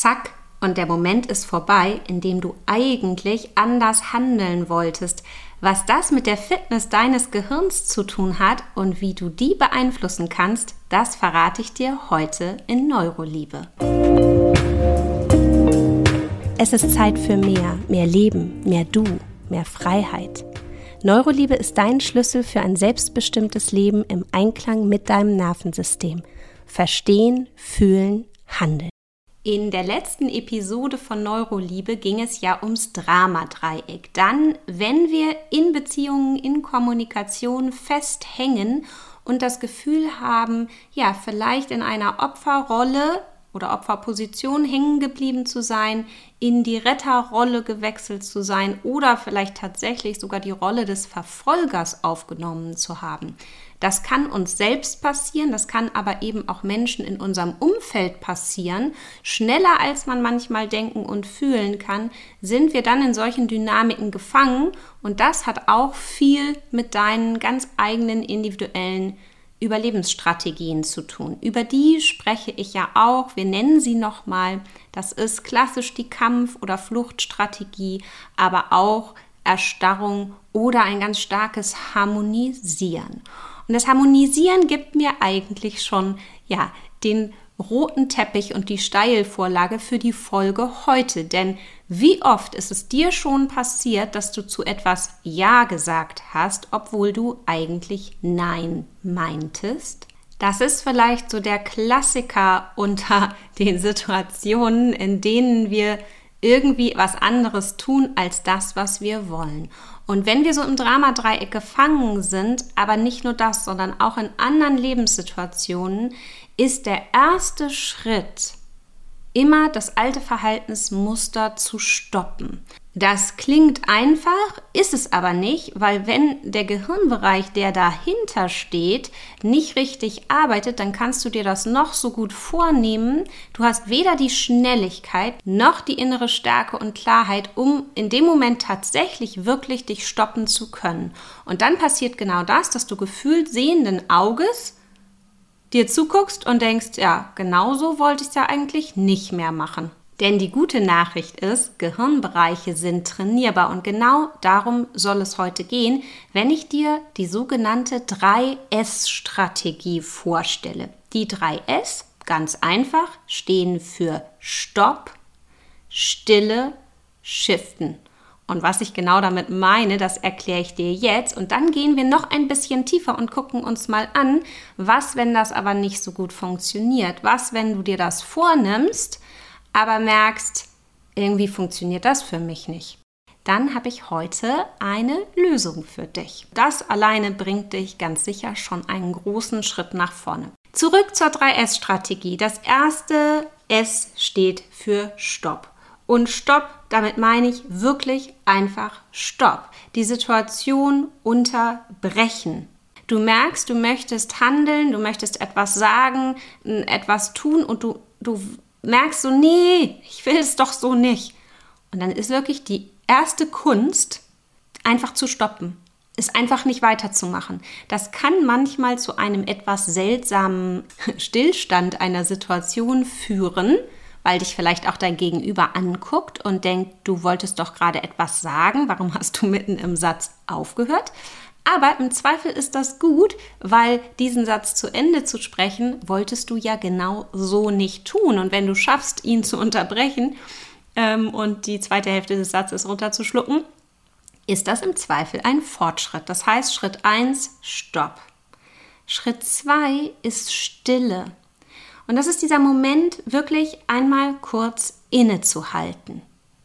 zack, und der Moment ist vorbei, in dem du eigentlich anders handeln wolltest. Was das mit der Fitness deines Gehirns zu tun hat und wie du die beeinflussen kannst, das verrate ich dir heute in Neuroliebe. Es ist Zeit für mehr Leben, mehr Du, mehr Freiheit. Neuroliebe ist dein Schlüssel für ein selbstbestimmtes Leben im Einklang mit deinem Nervensystem. Verstehen, fühlen, handeln. In der letzten Episode von Neuroliebe ging es ja ums Dramadreieck. Dann, wenn wir in Beziehungen, in Kommunikation festhängen und das Gefühl haben, ja, vielleicht in einer Opferrolle oder Opferposition hängen geblieben zu sein, in die Retterrolle gewechselt zu sein oder vielleicht tatsächlich sogar die Rolle des Verfolgers aufgenommen zu haben. Das kann uns selbst passieren, das kann aber eben auch Menschen in unserem Umfeld passieren. Schneller als man manchmal denken und fühlen kann, sind wir dann in solchen Dynamiken gefangen und das hat auch viel mit deinen ganz eigenen individuellen Überlebensstrategien zu tun. Über die spreche ich ja auch, wir nennen sie nochmal, das ist klassisch die Kampf- oder Fluchtstrategie, aber auch Erstarrung oder ein ganz starkes Harmonisieren. Und das Harmonisieren gibt mir eigentlich schon den roten Teppich und die Steilvorlage für die Folge heute. Denn wie oft ist es dir schon passiert, dass du zu etwas Ja gesagt hast, obwohl du eigentlich Nein meintest? Das ist vielleicht so der Klassiker unter den Situationen, in denen wir irgendwie was anderes tun als das, was wir wollen. Und wenn wir so im Dramadreieck gefangen sind, aber nicht nur das, sondern auch in anderen Lebenssituationen, ist der erste Schritt immer das alte Verhaltensmuster zu stoppen. Das klingt einfach, ist es aber nicht, weil wenn der Gehirnbereich, der dahinter steht, nicht richtig arbeitet, dann kannst du dir das noch so gut vornehmen. Du hast weder die Schnelligkeit noch die innere Stärke und Klarheit, um in dem Moment tatsächlich wirklich dich stoppen zu können. Und dann passiert genau das, dass du gefühlt sehenden Auges dir zuguckst und denkst, ja, genauso wollte ich es ja eigentlich nicht mehr machen. Denn die gute Nachricht ist, Gehirnbereiche sind trainierbar und genau darum soll es heute gehen, wenn ich dir die sogenannte 3S-Strategie vorstelle. Die 3S, ganz einfach, stehen für Stopp, Stille, Shiften. Und was ich genau damit meine, das erkläre ich dir jetzt. Und dann gehen wir noch ein bisschen tiefer und gucken uns mal an, was, wenn das aber nicht so gut funktioniert? Was, wenn du dir das vornimmst, aber merkst, irgendwie funktioniert das für mich nicht? Dann habe ich heute eine Lösung für dich. Das alleine bringt dich ganz sicher schon einen großen Schritt nach vorne. Zurück zur 3S-Strategie. Das erste S steht für Stopp. Und Stopp, damit meine ich wirklich einfach Stopp. Die Situation unterbrechen. Du merkst, du möchtest handeln, du möchtest etwas sagen, etwas tun und du merkst so, nee, ich will es doch so nicht. Und dann ist wirklich die erste Kunst, einfach zu stoppen. Es einfach nicht weiterzumachen. Das kann manchmal zu einem etwas seltsamen Stillstand einer Situation führen, weil dich vielleicht auch dein Gegenüber anguckt und denkt, du wolltest doch gerade etwas sagen, warum hast du mitten im Satz aufgehört? Aber im Zweifel ist das gut, weil diesen Satz zu Ende zu sprechen, wolltest du ja genau so nicht tun. Und wenn du schaffst, ihn zu unterbrechen und die zweite Hälfte des Satzes runterzuschlucken, ist das im Zweifel ein Fortschritt. Das heißt, Schritt 1, Stopp. Schritt 2 ist Stille. Und das ist dieser Moment, wirklich einmal kurz innezuhalten.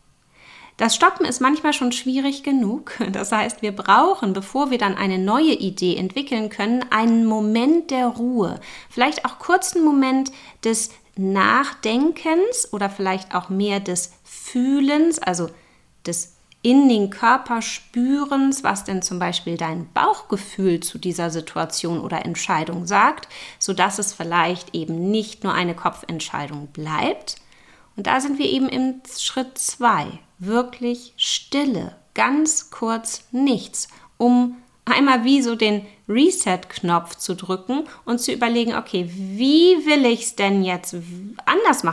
Das Stoppen ist manchmal schon schwierig genug. Das heißt, wir brauchen, bevor wir dann eine neue Idee entwickeln können, einen Moment der Ruhe. Vielleicht auch kurz einen Moment des Nachdenkens oder vielleicht auch mehr des Fühlens, also des in den Körper spürens, was denn zum Beispiel dein Bauchgefühl zu dieser Situation oder Entscheidung sagt, sodass es vielleicht eben nicht nur eine Kopfentscheidung bleibt. Und da sind wir eben im Schritt 2, wirklich Stille, ganz kurz nichts, um einmal wie so den Reset-Knopf zu drücken und zu überlegen, okay, wie will ich es denn jetzt anders machen?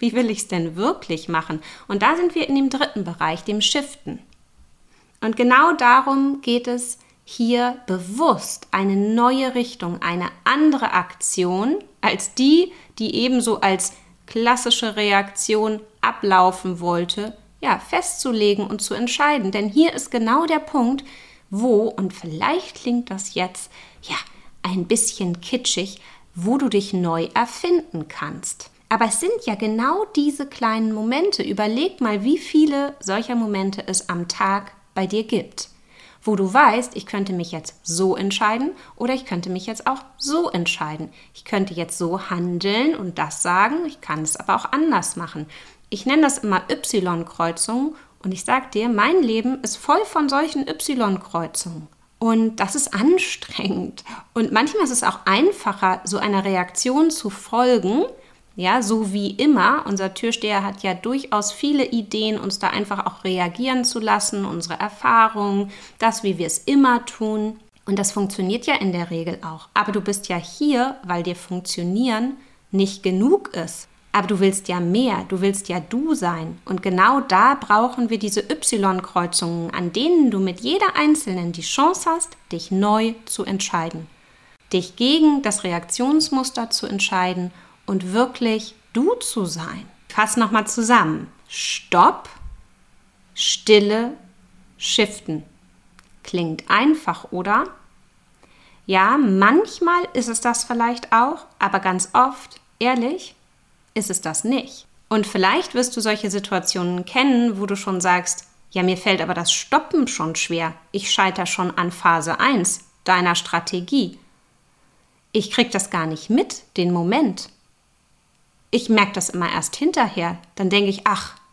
Wie will ich es denn wirklich machen? Und da sind wir in dem dritten Bereich, dem Shiften. Und genau darum geht es hier bewusst, eine neue Richtung, eine andere Aktion als die ebenso als klassische Reaktion ablaufen wollte, festzulegen und zu entscheiden. Denn hier ist genau der Punkt, wo, und vielleicht klingt das jetzt ein bisschen kitschig, wo du dich neu erfinden kannst. Aber es sind ja genau diese kleinen Momente. Überleg mal, wie viele solcher Momente es am Tag bei dir gibt, wo du weißt, ich könnte mich jetzt so entscheiden oder ich könnte mich jetzt auch so entscheiden. Ich könnte jetzt so handeln und das sagen, ich kann es aber auch anders machen. Ich nenne das immer Y-Kreuzungen und ich sage dir, mein Leben ist voll von solchen Y-Kreuzungen. Und das ist anstrengend. Und manchmal ist es auch einfacher, so einer Reaktion zu folgen, so wie immer. Unser Türsteher hat ja durchaus viele Ideen, uns da einfach auch reagieren zu lassen, unsere Erfahrungen, das, wie wir es immer tun. Und das funktioniert ja in der Regel auch. Aber du bist ja hier, weil dir Funktionieren nicht genug ist. Aber du willst ja mehr, du willst ja du sein. Und genau da brauchen wir diese Y-Kreuzungen, an denen du mit jeder einzelnen die Chance hast, dich neu zu entscheiden. Dich gegen das Reaktionsmuster zu entscheiden und wirklich du zu sein. Fass nochmal zusammen. Stopp, Stille, Shiften. Klingt einfach, oder? Ja, manchmal ist es das vielleicht auch, aber ganz oft, ehrlich, ist es das nicht. Und vielleicht wirst du solche Situationen kennen, wo du schon sagst, ja, mir fällt aber das Stoppen schon schwer. Ich scheitere schon an Phase 1 deiner Strategie. Ich krieg das gar nicht mit, den Moment. Ich merke das immer erst hinterher. Dann denke ich,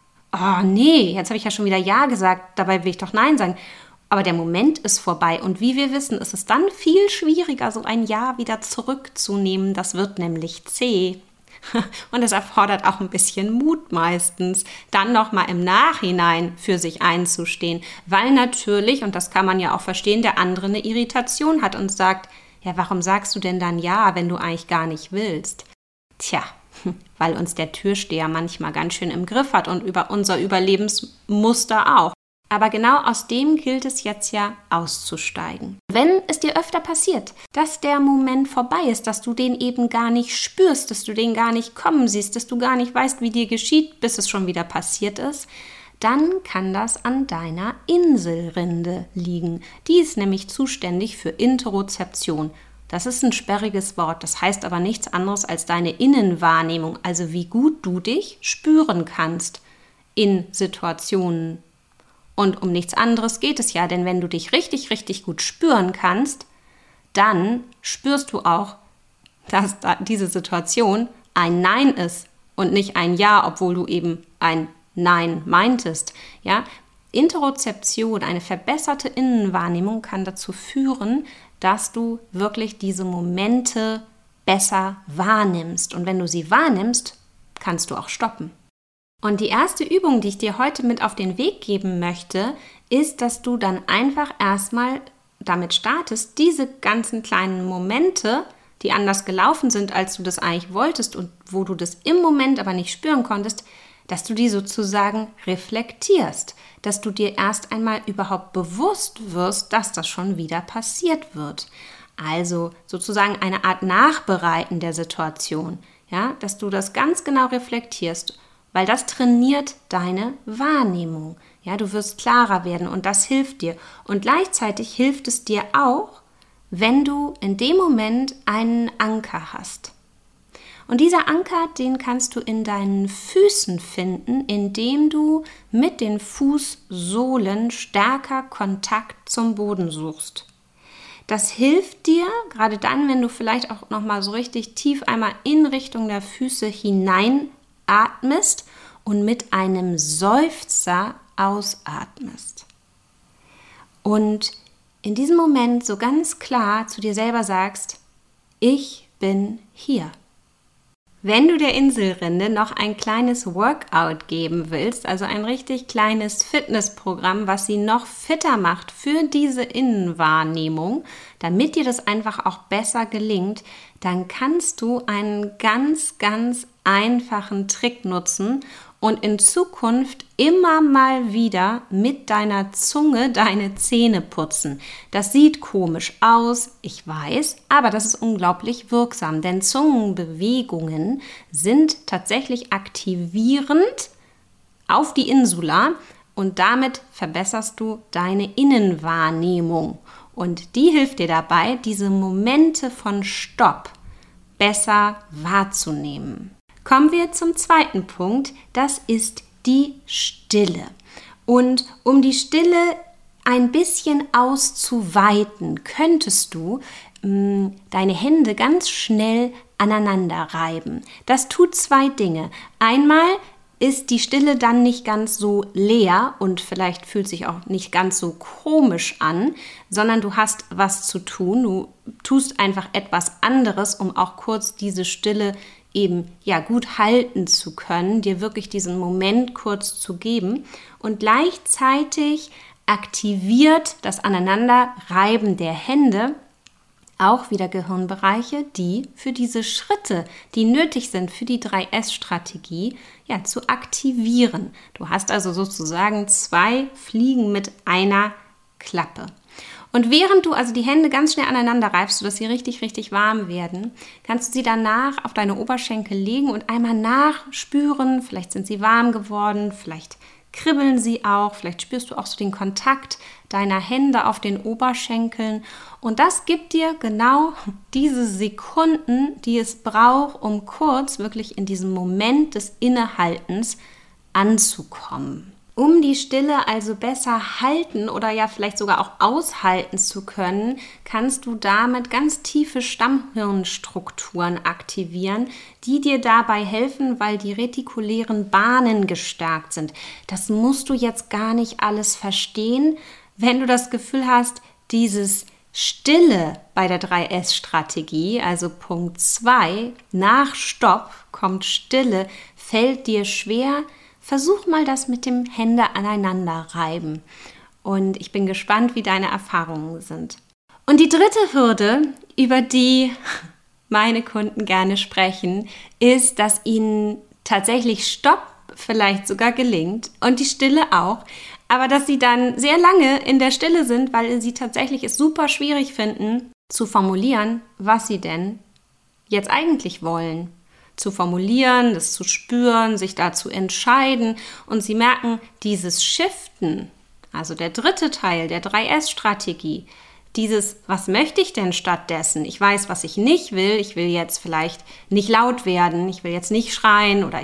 nee, jetzt habe ich ja schon wieder Ja gesagt, dabei will ich doch Nein sagen. Aber der Moment ist vorbei und wie wir wissen, ist es dann viel schwieriger, so ein Ja wieder zurückzunehmen. Das wird nämlich zäh. Und es erfordert auch ein bisschen Mut meistens, dann nochmal im Nachhinein für sich einzustehen, weil natürlich, und das kann man ja auch verstehen, der andere eine Irritation hat und sagt, ja, warum sagst du denn dann Ja, wenn du eigentlich gar nicht willst? Tja, weil uns der Türsteher manchmal ganz schön im Griff hat und über unser Überlebensmuster auch. Aber genau aus dem gilt es jetzt ja auszusteigen. Wenn es dir öfter passiert, dass der Moment vorbei ist, dass du den eben gar nicht spürst, dass du den gar nicht kommen siehst, dass du gar nicht weißt, wie dir geschieht, bis es schon wieder passiert ist, dann kann das an deiner Inselrinde liegen. Die ist nämlich zuständig für Interozeption. Das ist ein sperriges Wort, das heißt aber nichts anderes als deine Innenwahrnehmung, also wie gut du dich spüren kannst in Situationen. Und um nichts anderes geht es ja, denn wenn du dich richtig, richtig gut spüren kannst, dann spürst du auch, dass diese Situation ein Nein ist und nicht ein Ja, obwohl du eben ein Nein meintest. Ja? Interozeption, eine verbesserte Innenwahrnehmung kann dazu führen, dass du wirklich diese Momente besser wahrnimmst. Und wenn du sie wahrnimmst, kannst du auch stoppen. Und die erste Übung, die ich dir heute mit auf den Weg geben möchte, ist, dass du dann einfach erstmal damit startest, diese ganzen kleinen Momente, die anders gelaufen sind, als du das eigentlich wolltest und wo du das im Moment aber nicht spüren konntest, dass du die sozusagen reflektierst, dass du dir erst einmal überhaupt bewusst wirst, dass das schon wieder passiert wird. Also sozusagen eine Art Nachbereiten der Situation, ja, dass du das ganz genau reflektierst, weil das trainiert deine Wahrnehmung. Ja, du wirst klarer werden und das hilft dir. Und gleichzeitig hilft es dir auch, wenn du in dem Moment einen Anker hast. Und dieser Anker, den kannst du in deinen Füßen finden, indem du mit den Fußsohlen stärker Kontakt zum Boden suchst. Das hilft dir, gerade dann, wenn du vielleicht auch nochmal so richtig tief einmal in Richtung der Füße hineinatmest und mit einem Seufzer ausatmest. Und in diesem Moment so ganz klar zu dir selber sagst, ich bin hier. Wenn du der Inselrinde noch ein kleines Workout geben willst, also ein richtig kleines Fitnessprogramm, was sie noch fitter macht für diese Innenwahrnehmung, damit dir das einfach auch besser gelingt, dann kannst du einen ganz, ganz einfachen Trick nutzen und in Zukunft immer mal wieder mit deiner Zunge deine Zähne putzen. Das sieht komisch aus, ich weiß, aber das ist unglaublich wirksam, denn Zungenbewegungen sind tatsächlich aktivierend auf die Insula und damit verbesserst du deine Innenwahrnehmung. Und die hilft dir dabei, diese Momente von Stopp besser wahrzunehmen. Kommen wir zum zweiten Punkt, das ist die Stille. Und um die Stille ein bisschen auszuweiten, könntest du deine Hände ganz schnell aneinander reiben. Das tut zwei Dinge. Einmal ist die Stille dann nicht ganz so leer und vielleicht fühlt sich auch nicht ganz so komisch an, sondern du hast was zu tun. Du tust einfach etwas anderes, um auch kurz diese Stille eben gut halten zu können, dir wirklich diesen Moment kurz zu geben. Und gleichzeitig aktiviert das Aneinanderreiben der Hände auch wieder Gehirnbereiche, die für diese Schritte, die nötig sind für die 3S-Strategie, zu aktivieren. Du hast also sozusagen 2 Fliegen mit einer Klappe. Und während du also die Hände ganz schnell aneinander reibst, sodass sie richtig, richtig warm werden, kannst du sie danach auf deine Oberschenkel legen und einmal nachspüren. Vielleicht sind sie warm geworden, vielleicht kribbeln sie auch, vielleicht spürst du auch so den Kontakt deiner Hände auf den Oberschenkeln. Und das gibt dir genau diese Sekunden, die es braucht, um kurz wirklich in diesem Moment des Innehaltens anzukommen. Um die Stille also besser halten oder vielleicht sogar auch aushalten zu können, kannst du damit ganz tiefe Stammhirnstrukturen aktivieren, die dir dabei helfen, weil die retikulären Bahnen gestärkt sind. Das musst du jetzt gar nicht alles verstehen. Wenn du das Gefühl hast, dieses Stille bei der 3S-Strategie, also Punkt 2, nach Stopp kommt Stille, fällt dir schwer, versuch mal das mit dem Hände aneinander reiben. Und ich bin gespannt, wie deine Erfahrungen sind. Und die dritte Hürde, über die meine Kunden gerne sprechen, ist, dass ihnen tatsächlich Stopp vielleicht sogar gelingt und die Stille auch, aber dass sie dann sehr lange in der Stille sind, weil sie tatsächlich es super schwierig finden, zu formulieren, was sie denn jetzt eigentlich wollen. Zu formulieren, das zu spüren, sich da zu entscheiden. Und sie merken, dieses Shiften, also der dritte Teil der 3S-Strategie, dieses, was möchte ich denn stattdessen? Ich weiß, was ich nicht will. Ich will jetzt vielleicht nicht laut werden, ich will jetzt nicht schreien oder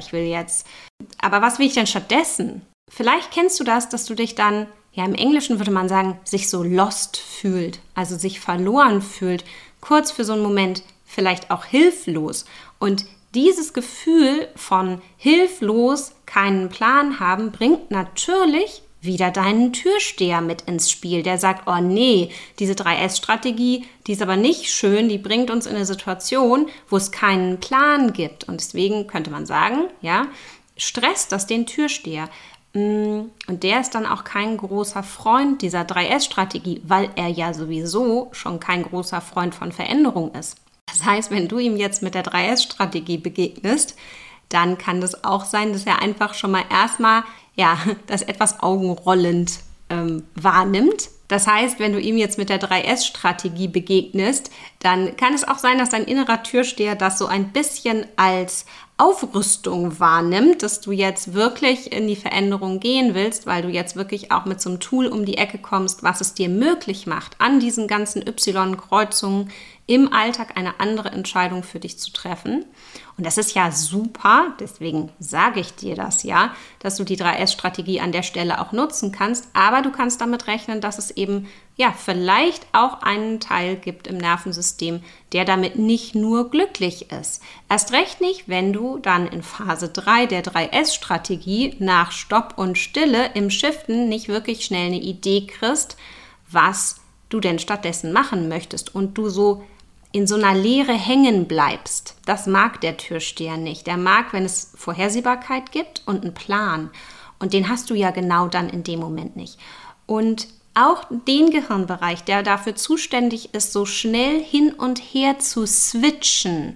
aber was will ich denn stattdessen? Vielleicht kennst du das, dass du dich dann, im Englischen würde man sagen, sich so lost fühlt, also sich verloren fühlt, kurz für so einen Moment vielleicht auch hilflos. Und dieses Gefühl von hilflos, keinen Plan haben, bringt natürlich wieder deinen Türsteher mit ins Spiel, der sagt, oh nee, diese 3S-Strategie, die ist aber nicht schön, die bringt uns in eine Situation, wo es keinen Plan gibt. Und deswegen könnte man sagen, stresst das den Türsteher. Und der ist dann auch kein großer Freund dieser 3S-Strategie, weil er ja sowieso schon kein großer Freund von Veränderung ist. Das heißt, wenn du ihm jetzt mit der 3S-Strategie begegnest, dann kann das auch sein, dass er einfach schon mal erstmal das etwas augenrollend wahrnimmt. Das heißt, wenn du ihm jetzt mit der 3S-Strategie begegnest, dann kann es auch sein, dass dein innerer Türsteher das so ein bisschen als Aufrüstung wahrnimmt, dass du jetzt wirklich in die Veränderung gehen willst, weil du jetzt wirklich auch mit so einem Tool um die Ecke kommst, was es dir möglich macht, an diesen ganzen Y-Kreuzungen im Alltag eine andere Entscheidung für dich zu treffen. Und das ist ja super, deswegen sage ich dir das dass du die 3S-Strategie an der Stelle auch nutzen kannst, aber du kannst damit rechnen, dass es eben vielleicht auch einen Teil gibt im Nervensystem, der damit nicht nur glücklich ist. Erst recht nicht, wenn du dann in Phase 3 der 3S-Strategie nach Stopp und Stille im Shiften nicht wirklich schnell eine Idee kriegst, was du denn stattdessen machen möchtest und du so in so einer Leere hängen bleibst. Das mag der Türsteher nicht. Der mag, wenn es Vorhersehbarkeit gibt und einen Plan. Und den hast du ja genau dann in dem Moment nicht. Und auch den Gehirnbereich, der dafür zuständig ist, so schnell hin und her zu switchen,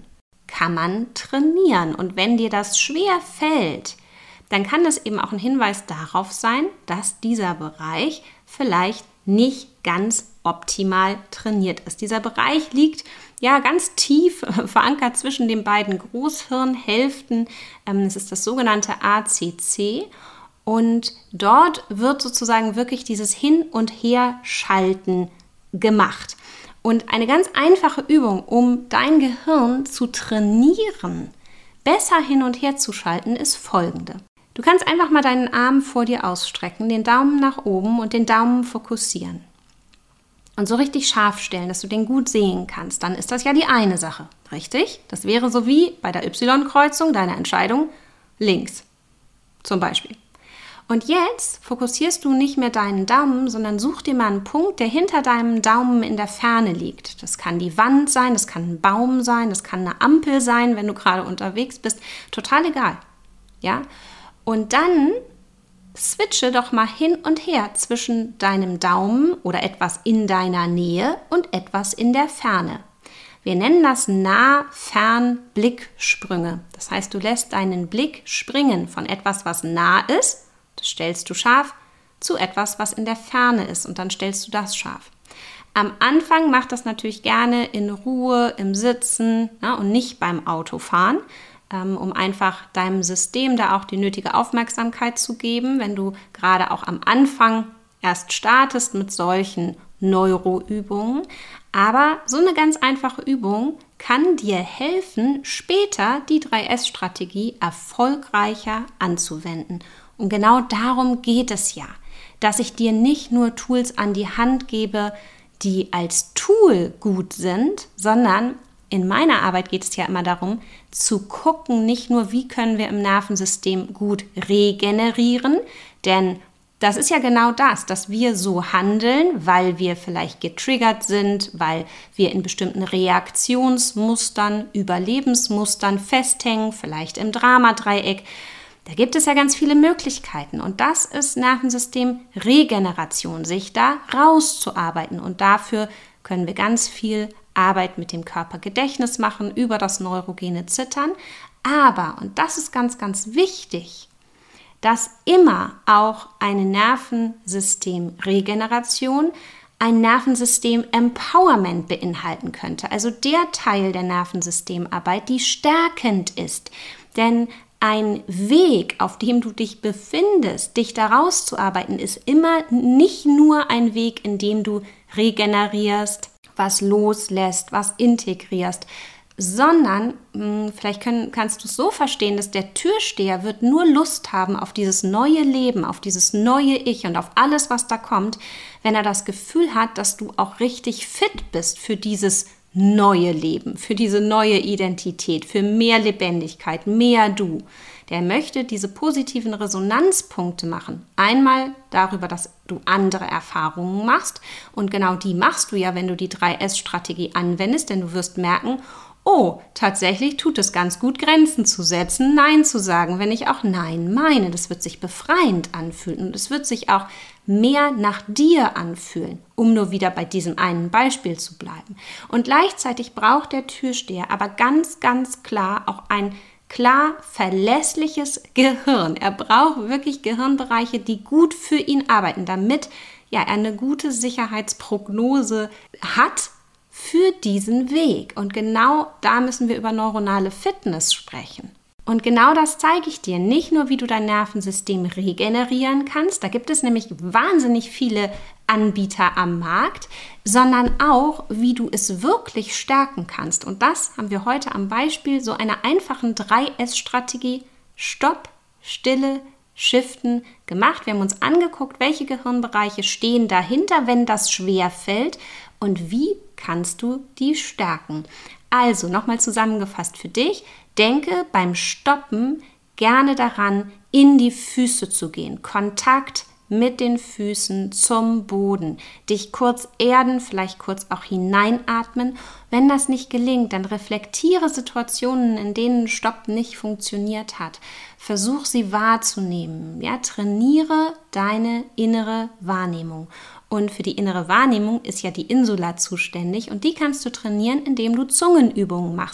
kann man trainieren. Und wenn dir das schwer fällt, dann kann das eben auch ein Hinweis darauf sein, dass dieser Bereich vielleicht nicht ganz optimal trainiert ist. Dieser Bereich liegt ja ganz tief verankert zwischen den beiden Großhirnhälften. Es ist das sogenannte ACC. Und dort wird sozusagen wirklich dieses Hin- und Herschalten gemacht. Und eine ganz einfache Übung, um dein Gehirn zu trainieren, besser hin und her zu schalten, ist folgende. Du kannst einfach mal deinen Arm vor dir ausstrecken, den Daumen nach oben und den Daumen fokussieren. Und so richtig scharf stellen, dass du den gut sehen kannst. Dann ist das ja die eine Sache, richtig? Das wäre so wie bei der Y-Kreuzung deiner Entscheidung links zum Beispiel. Und jetzt fokussierst du nicht mehr deinen Daumen, sondern such dir mal einen Punkt, der hinter deinem Daumen in der Ferne liegt. Das kann die Wand sein, das kann ein Baum sein, das kann eine Ampel sein, wenn du gerade unterwegs bist. Total egal. Ja? Und dann switche doch mal hin und her zwischen deinem Daumen oder etwas in deiner Nähe und etwas in der Ferne. Wir nennen das Nah-Fern-Blicksprünge. Das heißt, du lässt deinen Blick springen von etwas, was nah ist, das stellst du scharf, zu etwas, was in der Ferne ist und dann stellst du das scharf. Am Anfang mach das natürlich gerne in Ruhe, im Sitzen, und nicht beim Autofahren, um einfach deinem System da auch die nötige Aufmerksamkeit zu geben, wenn du gerade auch am Anfang erst startest mit solchen Neuroübungen. Aber so eine ganz einfache Übung kann dir helfen, später die 3S-Strategie erfolgreicher anzuwenden. Und genau darum geht es ja, dass ich dir nicht nur Tools an die Hand gebe, die als Tool gut sind, sondern in meiner Arbeit geht es ja immer darum, zu gucken, nicht nur, wie können wir im Nervensystem gut regenerieren, denn das ist ja genau das, dass wir so handeln, weil wir vielleicht getriggert sind, weil wir in bestimmten Reaktionsmustern, Überlebensmustern festhängen, vielleicht im Dramadreieck. Da gibt es ja ganz viele Möglichkeiten und das ist Nervensystem-Regeneration, sich da rauszuarbeiten und dafür können wir ganz viel Arbeit mit dem Körpergedächtnis machen, über das neurogene Zittern. Aber, und das ist ganz, ganz wichtig, dass immer auch eine Nervensystem-Regeneration ein Nervensystem-Empowerment beinhalten könnte. Also der Teil der Nervensystemarbeit, die stärkend ist. Denn ein Weg, auf dem du dich befindest, dich da rauszuarbeiten, ist immer nicht nur ein Weg, in dem du regenerierst, was loslässt, was integrierst, sondern vielleicht kannst du es so verstehen, dass der Türsteher wird nur Lust haben auf dieses neue Leben, auf dieses neue Ich und auf alles, was da kommt, wenn er das Gefühl hat, dass du auch richtig fit bist für dieses neue Leben, für diese neue Identität, für mehr Lebendigkeit, mehr Du. Der möchte diese positiven Resonanzpunkte machen. Einmal darüber, dass du andere Erfahrungen machst und genau die machst du ja, wenn du die 3S-Strategie anwendest, denn du wirst merken, oh, tatsächlich tut es ganz gut, Grenzen zu setzen, Nein zu sagen, wenn ich auch Nein meine. Das wird sich befreiend anfühlen und es wird sich auch mehr nach dir anfühlen, um nur wieder bei diesem einen Beispiel zu bleiben. Und gleichzeitig braucht der Türsteher aber ganz, ganz klar auch ein klar verlässliches Gehirn. Er braucht wirklich Gehirnbereiche, die gut für ihn arbeiten, damit er eine gute Sicherheitsprognose hat für diesen Weg. Und genau da müssen wir über neuronale Fitness sprechen. Und genau das zeige ich dir. Nicht nur, wie du dein Nervensystem regenerieren kannst, da gibt es nämlich wahnsinnig viele Anbieter am Markt, sondern auch, wie du es wirklich stärken kannst. Und das haben wir heute am Beispiel so einer einfachen 3S-Strategie Stopp, Stille, Shiften gemacht. Wir haben uns angeguckt, welche Gehirnbereiche stehen dahinter, wenn das schwer fällt und wie kannst du die stärken. Also nochmal zusammengefasst für dich, denke beim Stoppen gerne daran, in die Füße zu gehen. Kontakt mit den Füßen zum Boden. Dich kurz erden, vielleicht kurz auch hineinatmen. Wenn das nicht gelingt, dann reflektiere Situationen, in denen Stopp nicht funktioniert hat. Versuch sie wahrzunehmen. Ja, trainiere deine innere Wahrnehmung. Und für die innere Wahrnehmung ist ja die Insula zuständig und die kannst du trainieren, indem du Zungenübungen machst.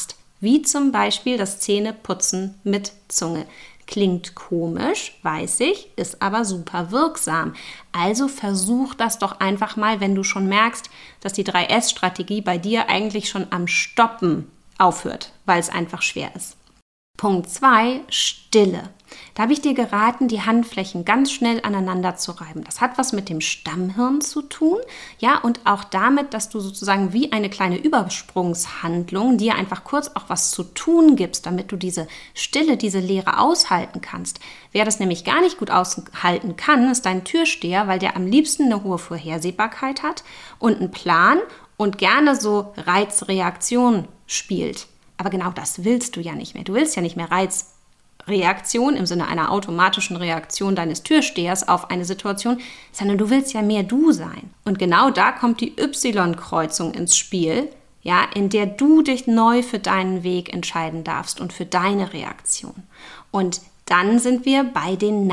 wie zum Beispiel das Zähneputzen mit Zunge. Klingt komisch, weiß ich, ist aber super wirksam. Also versuch das doch einfach mal, wenn du schon merkst, dass die 3S-Strategie bei dir eigentlich schon am Stoppen aufhört, weil es einfach schwer ist. Punkt 2, Stille. Da habe ich dir geraten, die Handflächen ganz schnell aneinander zu reiben. Das hat was mit dem Stammhirn zu tun, ja, und auch damit, dass du sozusagen wie eine kleine Übersprungshandlung dir einfach kurz auch was zu tun gibst, damit du diese Stille, diese Leere aushalten kannst. Wer das nämlich gar nicht gut aushalten kann, ist dein Türsteher, weil der am liebsten eine hohe Vorhersehbarkeit hat und einen Plan und gerne so Reizreaktion spielt. Aber genau das willst du ja nicht mehr. Du willst ja nicht mehr Reizreaktion im Sinne einer automatischen Reaktion deines Türstehers auf eine Situation, sondern du willst ja mehr du sein. Und genau da kommt die Y-Kreuzung ins Spiel, ja, in der du dich neu für deinen Weg entscheiden darfst und für deine Reaktion. Und dann sind wir bei den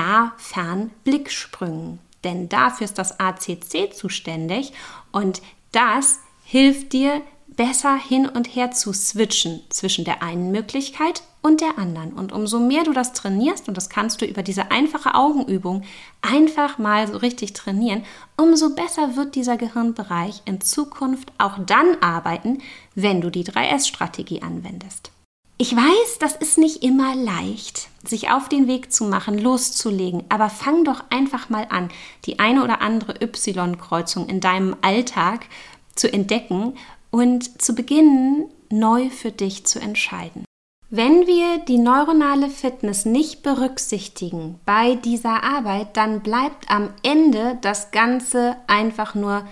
Nah-Fern-Blicksprüngen. Denn dafür ist das ACC zuständig und das hilft dir, besser hin und her zu switchen zwischen der einen Möglichkeit und der anderen. Und umso mehr du das trainierst, und das kannst du über diese einfache Augenübung einfach mal so richtig trainieren, umso besser wird dieser Gehirnbereich in Zukunft auch dann arbeiten, wenn du die 3S-Strategie anwendest. Ich weiß, das ist nicht immer leicht, sich auf den Weg zu machen, loszulegen, aber fang doch einfach mal an, die eine oder andere Y-Kreuzung in deinem Alltag zu entdecken und zu beginnen, neu für dich zu entscheiden. Wenn wir die neuronale Fitness nicht berücksichtigen bei dieser Arbeit, dann bleibt am Ende das Ganze einfach nur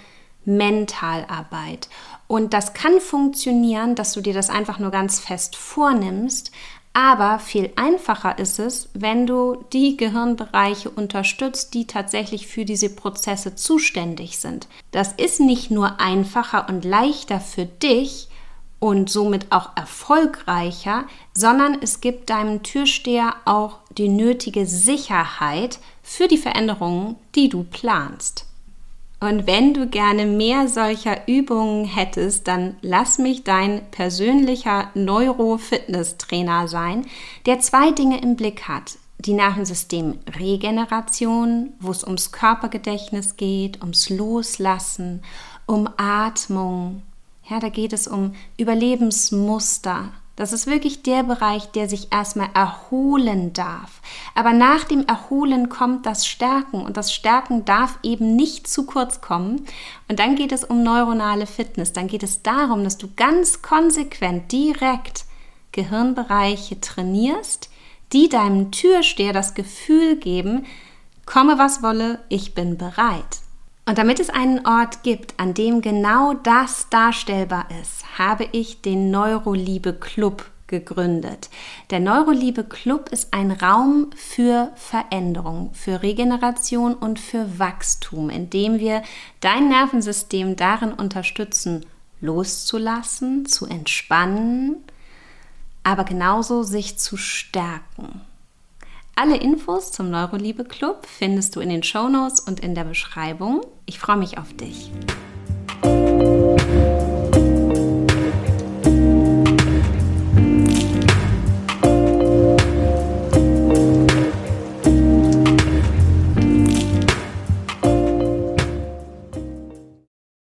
Mentalarbeit. Und das kann funktionieren, dass du dir das einfach nur ganz fest vornimmst, aber viel einfacher ist es, wenn du die Gehirnbereiche unterstützt, die tatsächlich für diese Prozesse zuständig sind. Das ist nicht nur einfacher und leichter für dich und somit auch erfolgreicher, sondern es gibt deinem Türsteher auch die nötige Sicherheit für die Veränderungen, die du planst. Und wenn du gerne mehr solcher Übungen hättest, dann lass mich dein persönlicher Neuro-Fitness-Trainer sein, der 2 Dinge im Blick hat. Die Nervensystem-Regeneration, wo es ums Körpergedächtnis geht, ums Loslassen, um Atmung. Ja, da geht es um Überlebensmuster. Das ist wirklich der Bereich, der sich erstmal erholen darf. Aber nach dem Erholen kommt das Stärken und das Stärken darf eben nicht zu kurz kommen. Und dann geht es um neuronale Fitness. Dann geht es darum, dass du ganz konsequent direkt Gehirnbereiche trainierst, die deinem Türsteher das Gefühl geben, komme was wolle, ich bin bereit. Und damit es einen Ort gibt, an dem genau das darstellbar ist, habe ich den Neuroliebe Club gegründet. Der Neuroliebe Club ist ein Raum für Veränderung, für Regeneration und für Wachstum, in dem wir dein Nervensystem darin unterstützen, loszulassen, zu entspannen, aber genauso sich zu stärken. Alle Infos zum Neuroliebe Club findest du in den Shownotes und in der Beschreibung. Ich freue mich auf dich.